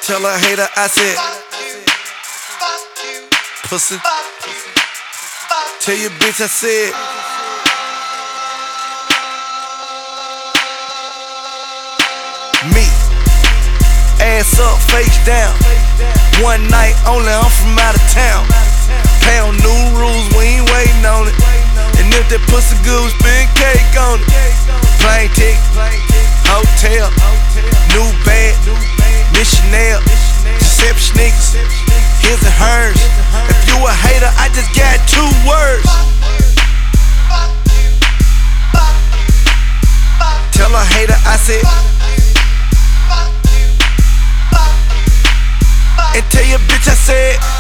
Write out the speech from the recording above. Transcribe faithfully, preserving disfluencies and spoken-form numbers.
Tell a hater I said, pussy. Tell your bitch I said, me. Ass up, face down. One night only, I'm from out of town. Pay on new rules, we ain't waiting on it. And if that pussy good, we spend cake on it. Plane ticket, hotel, new bag, missionary, Giuseppe sneakers, his and hers. If you a hater, I just got two words. Tell a hater I said, and tell your bitch I said.